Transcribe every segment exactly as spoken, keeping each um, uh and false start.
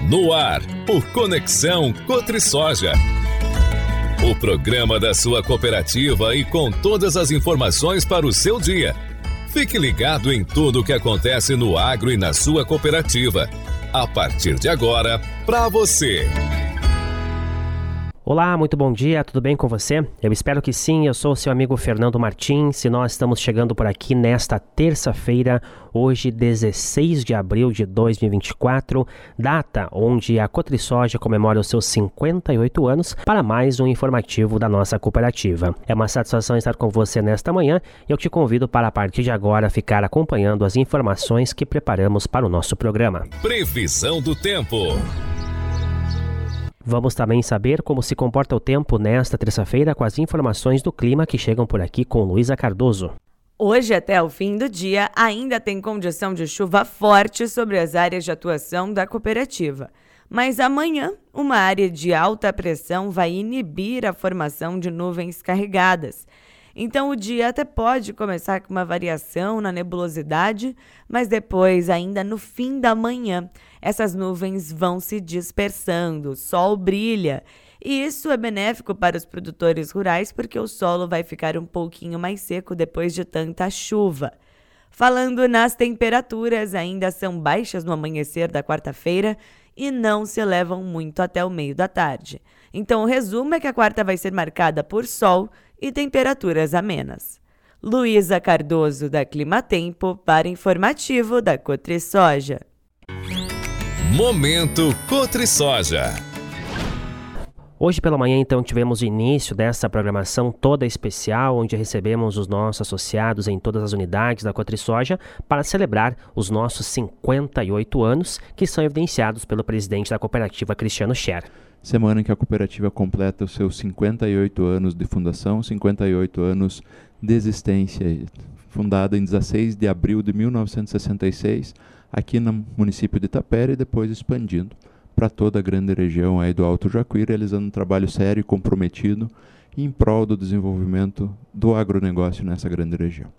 No ar, o Conexão Cotrisoja. O programa da sua cooperativa e com todas as informações para o seu dia. Fique ligado em tudo o que acontece no agro e na sua cooperativa. A partir de agora, para você. Olá, muito bom dia, tudo bem com você? Eu espero que sim, eu sou o seu amigo Fernando Martins e nós estamos chegando por aqui nesta terça-feira, hoje dezesseis de abril de dois mil e vinte e quatro, data onde a Cotrisoja comemora os seus cinquenta e oito anos, para mais um informativo da nossa cooperativa. É uma satisfação estar com você nesta manhã e eu te convido para a partir de agora ficar acompanhando as informações que preparamos para o nosso programa. Previsão do tempo. Vamos também saber como se comporta o tempo nesta terça-feira com as informações do clima que chegam por aqui com Luísa Cardoso. Hoje, até o fim do dia, ainda tem condição de chuva forte sobre as áreas de atuação da cooperativa. Mas amanhã, uma área de alta pressão vai inibir a formação de nuvens carregadas. Então, o dia até pode começar com uma variação na nebulosidade, mas depois, ainda no fim da manhã, essas nuvens vão se dispersando, o sol brilha. E isso é benéfico para os produtores rurais porque o solo vai ficar um pouquinho mais seco depois de tanta chuva. Falando nas temperaturas, ainda são baixas no amanhecer da quarta-feira e não se elevam muito até o meio da tarde. Então, o resumo é que a quarta vai ser marcada por sol e temperaturas amenas. Luísa Cardoso, da Climatempo, para informativo da Cotrisoja. Momento Cotrisoja. Hoje pela manhã, então, tivemos o início dessa programação toda especial, onde recebemos os nossos associados em todas as unidades da Cotrisoja para celebrar os nossos cinquenta e oito anos, que são evidenciados pelo presidente da cooperativa, Cristiano Scher. Semana em que a cooperativa completa os seus cinquenta e oito anos de fundação, cinquenta e oito anos de existência, fundada em dezesseis de abril de mil novecentos e sessenta e seis, aqui no município de Itapera e depois expandindo para toda a grande região aí do Alto Jacuí, realizando um trabalho sério e comprometido em prol do desenvolvimento do agronegócio nessa grande região.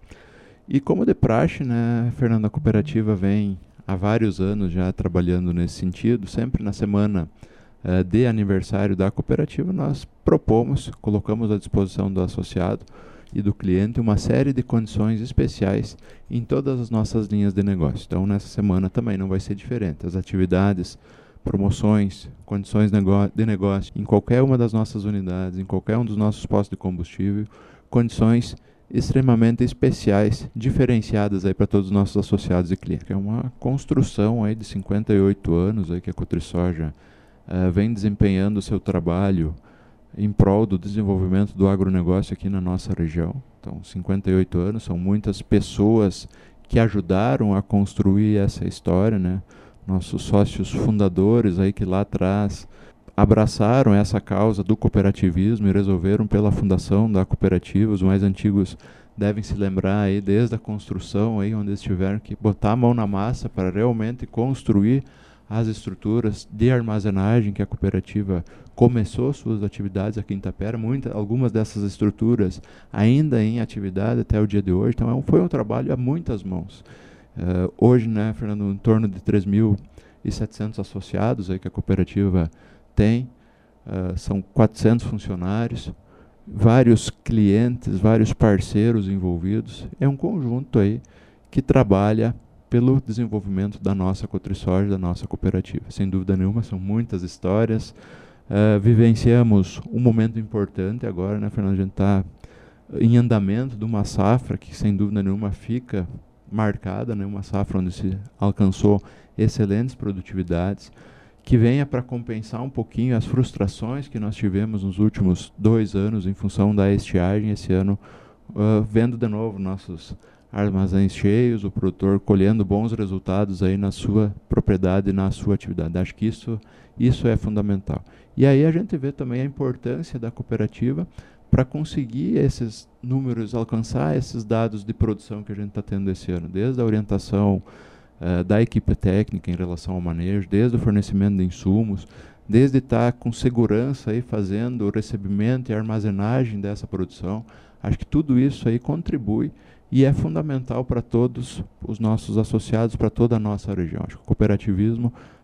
E como de praxe, né, Fernando, a cooperativa vem há vários anos já trabalhando nesse sentido, sempre na semana uh, de aniversário da cooperativa, nós propomos, colocamos à disposição do associado e do cliente uma série de condições especiais em todas as nossas linhas de negócio. Então, nessa semana também não vai ser diferente. As atividades, promoções, condições de negócio em qualquer uma das nossas unidades, em qualquer um dos nossos postos de combustível, condições extremamente especiais, diferenciadas aí para todos os nossos associados e clientes. É uma construção aí de cinquenta e oito anos aí que a Cotrisoja uh, vem desempenhando o seu trabalho em prol do desenvolvimento do agronegócio aqui na nossa região. Então, cinquenta e oito anos, são muitas pessoas que ajudaram a construir essa história, né? Nossos sócios fundadores aí que lá atrás abraçaram essa causa do cooperativismo e resolveram pela fundação da cooperativa. Os mais antigos devem se lembrar aí desde a construção aí onde eles tiveram que botar a mão na massa para realmente construir as estruturas de armazenagem que a cooperativa começou suas atividades aqui em Itapera, muita, algumas dessas estruturas ainda em atividade até o dia de hoje. Então é um, foi um trabalho a muitas mãos. Uh, hoje, né, Fernando, em torno de três mil e setecentos associados aí que a cooperativa tem, uh, são quatrocentos funcionários, vários clientes, vários parceiros envolvidos. É um conjunto aí que trabalha pelo desenvolvimento da nossa Cotrisoja, da nossa cooperativa. Sem dúvida nenhuma, são muitas histórias. Uh, vivenciamos um momento importante agora, né, Fernando? A gente está em andamento de uma safra que, sem dúvida nenhuma, fica marcada, né, uma safra onde se alcançou excelentes produtividades, que venha para compensar um pouquinho as frustrações que nós tivemos nos últimos dois anos em função da estiagem. Esse ano, uh, vendo de novo nossos armazéns cheios, o produtor colhendo bons resultados aí na sua propriedade e na sua atividade. Acho que isso, isso é fundamental. E aí a gente vê também a importância da cooperativa para conseguir esses números, alcançar esses dados de produção que a gente está tendo esse ano, desde a orientação uh, da equipe técnica em relação ao manejo, desde o fornecimento de insumos, desde estar com segurança aí fazendo o recebimento e armazenagem dessa produção. Acho que tudo isso aí contribui e é fundamental para todos os nossos associados, para toda a nossa região. Acho que o cooperativismo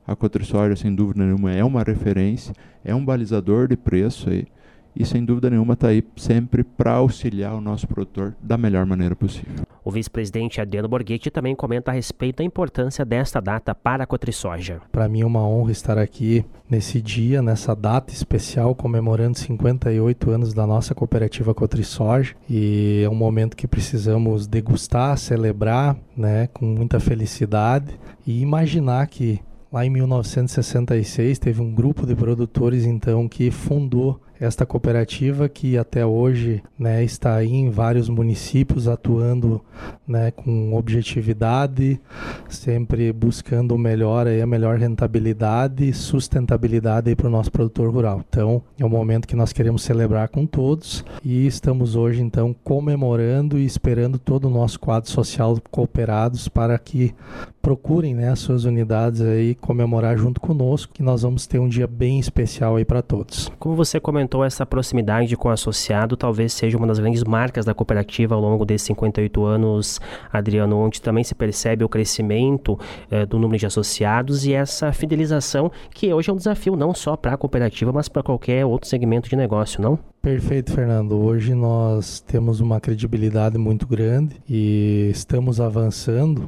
A Cotrisoja, sem dúvida nenhuma, é uma referência, é um balizador de preço aí, e sem dúvida nenhuma está aí sempre para auxiliar o nosso produtor da melhor maneira possível. O vice-presidente Adriano Borghetti também comenta a respeito da importância desta data para a Cotrisoja. Para mim é uma honra estar aqui nesse dia, nessa data especial, comemorando cinquenta e oito anos da nossa cooperativa Cotrisoja, e é um momento que precisamos degustar, celebrar, né, com muita felicidade, e imaginar que lá em mil novecentos e sessenta e seis teve um grupo de produtores então que fundou esta cooperativa, que até hoje, né, está aí em vários municípios atuando, né, com objetividade, sempre buscando o melhor, aí, a melhor rentabilidade e sustentabilidade para o nosso produtor rural. Então é um momento que nós queremos celebrar com todos, e estamos hoje então comemorando e esperando todo o nosso quadro social cooperados para que procurem, né, as suas unidades aí comemorar junto conosco, que nós vamos ter um dia bem especial aí para todos. Como você comentou, essa proximidade com o associado talvez seja uma das grandes marcas da cooperativa ao longo desses cinquenta e oito anos, Adriano, onde também se percebe o crescimento eh, do número de associados e essa fidelização, que hoje é um desafio não só para a cooperativa, mas para qualquer outro segmento de negócio, não? Perfeito, Fernando. Hoje nós temos uma credibilidade muito grande e estamos avançando,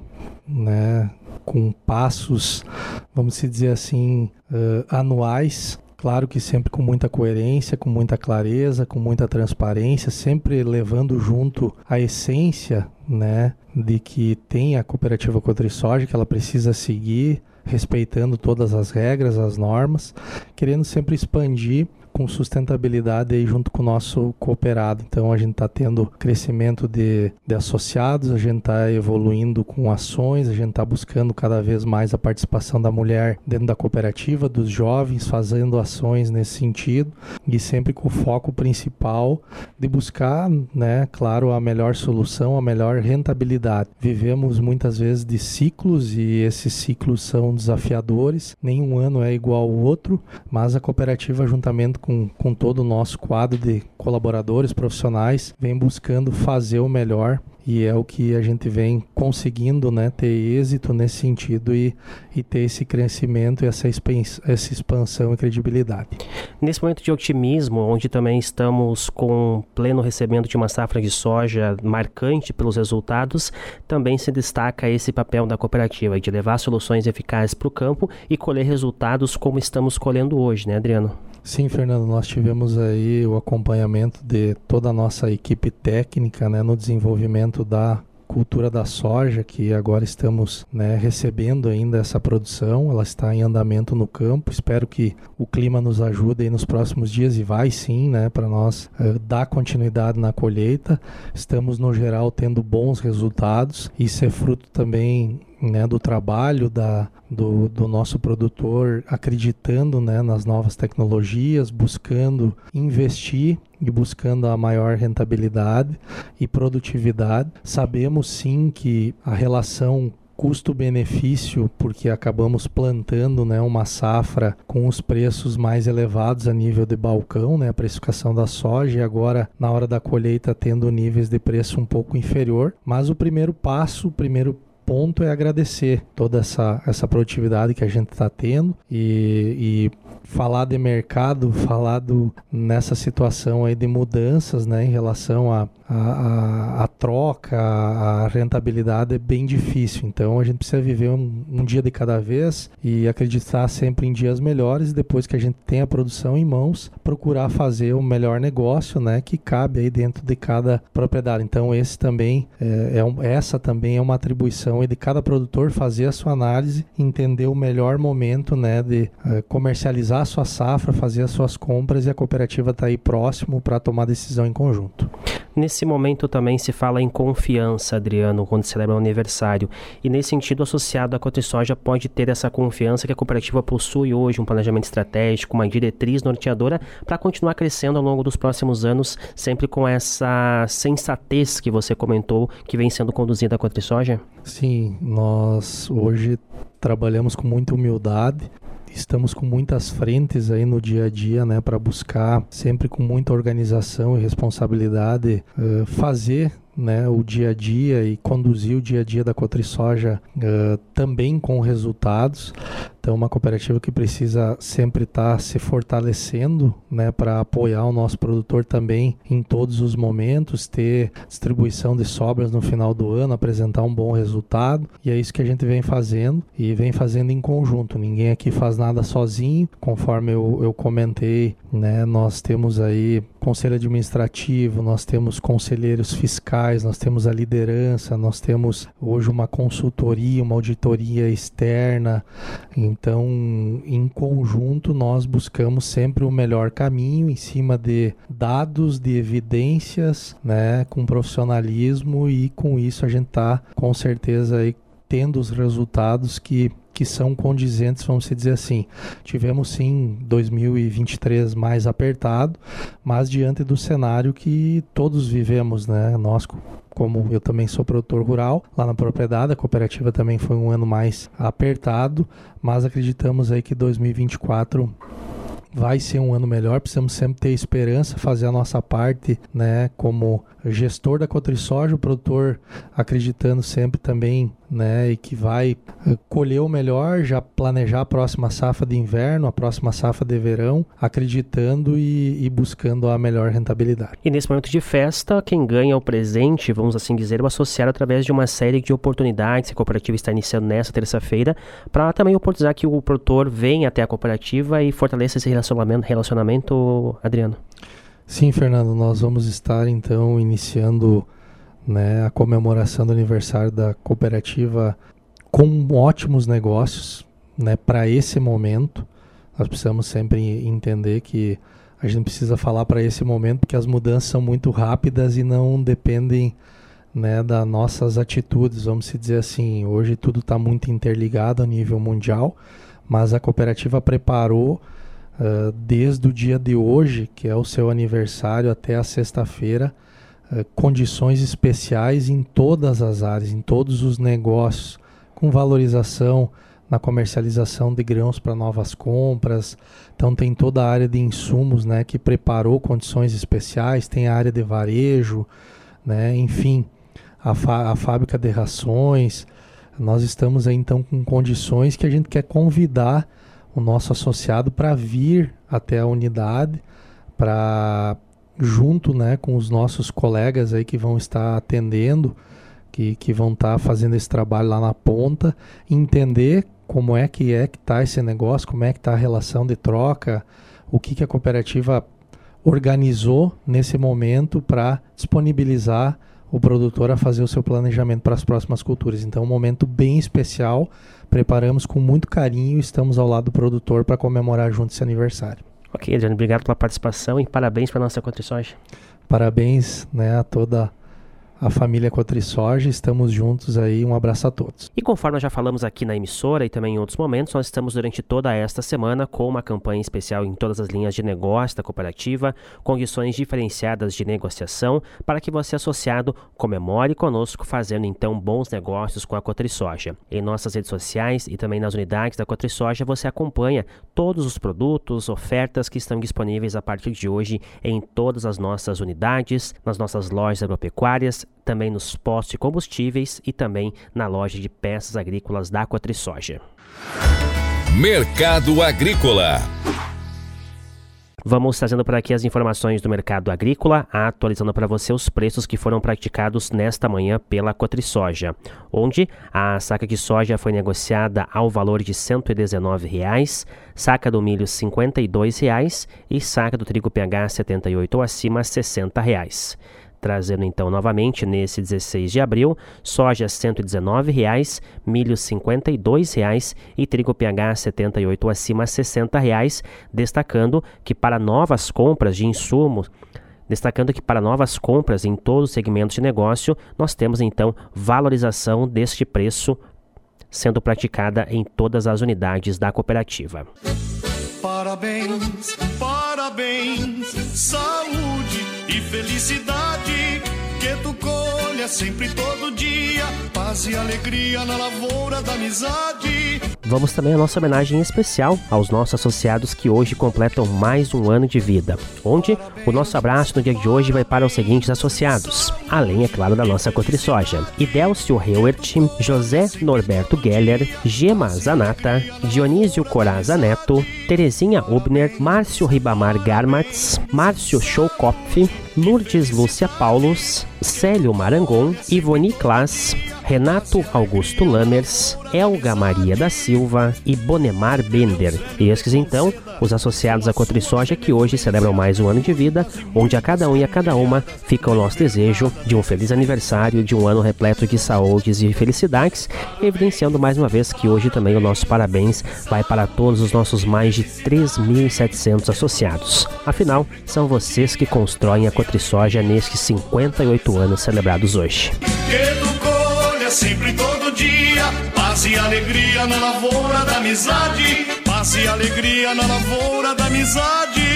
né, com passos, vamos dizer assim, uh, anuais. Claro que sempre com muita coerência, com muita clareza, com muita transparência, sempre levando junto a essência, né, de que tem a cooperativa Cotrisoja, que ela precisa seguir, respeitando todas as regras, as normas, querendo sempre expandir com sustentabilidade aí junto com o nosso cooperado. Então a gente está tendo crescimento de, de associados, a gente está evoluindo com ações, a gente está buscando cada vez mais a participação da mulher dentro da cooperativa, dos jovens, fazendo ações nesse sentido, e sempre com o foco principal de buscar, né, claro, a melhor solução, a melhor rentabilidade. Vivemos muitas vezes de ciclos, e esses ciclos são desafiadores, nenhum ano é igual ao outro, mas a cooperativa, juntamente com Com, com todo o nosso quadro de colaboradores profissionais, vem buscando fazer o melhor, e é o que a gente vem conseguindo, né, ter êxito nesse sentido e, e ter esse crescimento e essa, essa expansão e credibilidade. Nesse momento de otimismo, onde também estamos com pleno recebimento de uma safra de soja marcante pelos resultados, também se destaca esse papel da cooperativa de levar soluções eficazes para o campo e colher resultados como estamos colhendo hoje, né, Adriano? Sim, Fernando, nós tivemos aí o acompanhamento de toda a nossa equipe técnica, né, no desenvolvimento da cultura da soja, que agora estamos, né, recebendo ainda essa produção, ela está em andamento no campo. Espero que o clima nos ajude aí nos próximos dias, e vai sim, né, para nós uh, dar continuidade na colheita. Estamos, no geral, tendo bons resultados. Isso é fruto também, né, do trabalho da, do, do nosso produtor, acreditando, né, nas novas tecnologias, buscando investir e buscando a maior rentabilidade e produtividade. Sabemos sim que a relação custo-benefício, porque acabamos plantando, né, uma safra com os preços mais elevados a nível de balcão, né, a precificação da soja, e agora na hora da colheita tendo níveis de preço um pouco inferior. Mas o primeiro passo, o primeiro ponto é agradecer toda essa, essa produtividade que a gente está tendo, e, e falar de mercado, falar do, nessa situação aí de mudanças, né, em relação a, a, a, a troca, a, a rentabilidade é bem difícil. Então a gente precisa viver um, um dia de cada vez e acreditar sempre em dias melhores, e depois que a gente tem a produção em mãos, procurar fazer o melhor negócio, né, que cabe aí dentro de cada propriedade. Então esse também é, é um, essa também é uma atribuição de cada produtor fazer a sua análise, entender o melhor momento, né, de uh, comercializar a sua safra, fazer as suas compras, e a cooperativa está aí próximo para tomar decisão em conjunto. Nesse momento também se fala em confiança, Adriano, quando celebra o aniversário. E nesse sentido, o associado à Cotrisoja pode ter essa confiança que a cooperativa possui hoje, um planejamento estratégico, uma diretriz norteadora para continuar crescendo ao longo dos próximos anos, sempre com essa sensatez que você comentou, que vem sendo conduzida a Cotrisoja? Sim, nós hoje trabalhamos com muita humildade. Estamos com muitas frentes aí no dia a dia, né, para buscar, sempre com muita organização e responsabilidade, uh, fazer, né, o dia a dia e conduzir o dia a dia da Cotrisoja uh, também com resultados. Então, uma cooperativa que precisa sempre estar se fortalecendo, né, para apoiar o nosso produtor também em todos os momentos, ter distribuição de sobras no final do ano, apresentar um bom resultado. E é isso que a gente vem fazendo e vem fazendo em conjunto. Ninguém aqui faz nada sozinho, conforme eu, eu comentei, né, nós temos aí conselho administrativo, nós temos conselheiros fiscais, nós temos a liderança, nós temos hoje uma consultoria, uma auditoria externa. Então, em conjunto, nós buscamos sempre o melhor caminho em cima de dados, de evidências, né, com profissionalismo, e com isso a gente está com certeza aí tendo os resultados que que são condizentes, vamos dizer assim. Tivemos sim dois mil e vinte e três mais apertado, mas diante do cenário que todos vivemos, né? Nós, como eu também sou produtor rural, lá na propriedade, a cooperativa também foi um ano mais apertado, mas acreditamos aí que dois mil e vinte e quatro vai ser um ano melhor. Precisamos sempre ter esperança, fazer a nossa parte, né, como gestor da Cotrisoja, o produtor acreditando sempre também, né, e que vai colher o melhor, já planejar a próxima safra de inverno, a próxima safra de verão, acreditando e, e buscando a melhor rentabilidade. E nesse momento de festa, quem ganha o presente, vamos assim dizer, o associado através de uma série de oportunidades que a cooperativa está iniciando nessa terça-feira, para também oportunizar que o produtor venha até a cooperativa e fortaleça esse relacionamento, relacionamento, Adriano. Sim, Fernando, nós vamos estar então iniciando, né, a comemoração do aniversário da cooperativa com ótimos negócios, né, para esse momento. Nós precisamos sempre entender que a gente precisa falar para esse momento, porque as mudanças são muito rápidas e não dependem, né, das nossas atitudes, vamos dizer assim. Hoje tudo está muito interligado a nível mundial, mas a cooperativa preparou Uh, desde o dia de hoje, que é o seu aniversário, até a sexta-feira, uh, condições especiais em todas as áreas, em todos os negócios, com valorização na comercialização de grãos para novas compras. Então tem toda a área de insumos, né, que preparou condições especiais, tem a área de varejo, né, enfim, a, a fábrica de rações. Nós estamos aí então com condições que a gente quer convidar o nosso associado para vir até a unidade, para junto, né, com os nossos colegas aí que vão estar atendendo, que, que vão estar fazendo esse trabalho lá na ponta, entender como é que é que está esse negócio, como é que está a relação de troca, o que, que a cooperativa organizou nesse momento para disponibilizar o produtor a fazer o seu planejamento para as próximas culturas. Então, um momento bem especial, preparamos com muito carinho e estamos ao lado do produtor para comemorar junto esse aniversário. Ok, Adriano, obrigado pela participação e parabéns para a nossa Cotrisoja. Parabéns, né, a toda a família Cotrisoja, estamos juntos aí, um abraço a todos. E conforme nós já falamos aqui na emissora e também em outros momentos, nós estamos durante toda esta semana com uma campanha especial em todas as linhas de negócio da cooperativa, condições diferenciadas de negociação, para que você, associado, comemore conosco, fazendo então bons negócios com a Cotrisoja. Em nossas redes sociais e também nas unidades da Cotrisoja, você acompanha todos os produtos, ofertas que estão disponíveis a partir de hoje em todas as nossas unidades, nas nossas lojas agropecuárias, também nos postos de combustíveis e também na loja de peças agrícolas da Cotrisoja. Mercado Agrícola. Vamos trazendo por aqui as informações do mercado agrícola, atualizando para você os preços que foram praticados nesta manhã pela Cotrisoja, onde a saca de soja foi negociada ao valor de cento e dezenove reais, saca do milho cinquenta e dois reais e saca do trigo P H setenta e oito ou acima sessenta reais. Trazendo então novamente nesse dezesseis de abril, soja cento e dezenove reais, milho cinquenta e dois reais e trigo P H setenta e oito ou acima sessenta reais, destacando que para novas compras de insumos, destacando que para novas compras em todos os segmentos de negócio, nós temos então valorização deste preço sendo praticada em todas as unidades da cooperativa. Parabéns, parabéns, saúde e felicidade, que tu colhe colha sempre todo dia, paz e alegria na lavoura da amizade. Vamos também a nossa homenagem especial aos nossos associados que hoje completam mais um ano de vida, onde o nosso abraço no dia de hoje vai para os seguintes associados, além, é claro, da nossa Cotrisoja: Idélcio Heuert, José Norberto Geller, Gema Zanata, Dionísio Coraza Neto, Terezinha Ubner, Márcio Ribamar Garmatz, Márcio Schokopf, Lourdes Lúcia Paulus, Célio Marangon, Ivoni Klaas, Renato Augusto Lammers, Elga Maria da Silva e Bonemar Bender. E esses, então, os associados à Cotrisoja que hoje celebram mais um ano de vida, onde a cada um e a cada uma fica o nosso desejo de um feliz aniversário, de um ano repleto de saúdes e felicidades, evidenciando mais uma vez que hoje também o nosso parabéns vai para todos os nossos mais de três mil e setecentos associados. Afinal, são vocês que constroem a Cotrisoja nestes cinquenta e oito anos celebrados hoje. Sempre todo dia, paz e alegria na lavoura da amizade, paz e alegria na lavoura da amizade.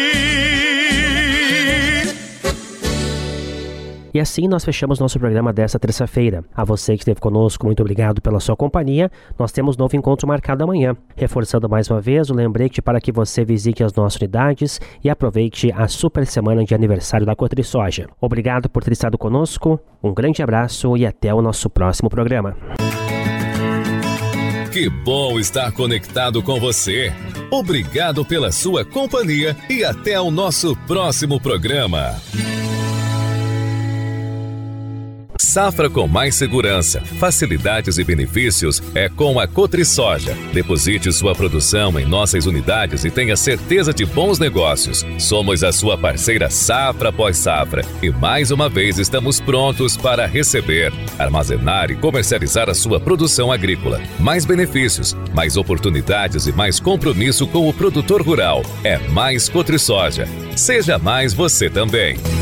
E assim nós fechamos nosso programa desta terça-feira. A você que esteve conosco, muito obrigado pela sua companhia. Nós temos novo encontro marcado amanhã. Reforçando mais uma vez o lembrete para que você visite as nossas unidades e aproveite a super semana de aniversário da Cotrisoja. Obrigado por ter estado conosco, um grande abraço e até o nosso próximo programa. Que bom estar conectado com você. Obrigado pela sua companhia e até o nosso próximo programa. Safra com mais segurança, facilidades e benefícios é com a Cotrisoja. Deposite sua produção em nossas unidades e tenha certeza de bons negócios. Somos a sua parceira safra após safra e mais uma vez estamos prontos para receber, armazenar e comercializar a sua produção agrícola. Mais benefícios, mais oportunidades e mais compromisso com o produtor rural. É mais Cotrisoja. Seja mais você também.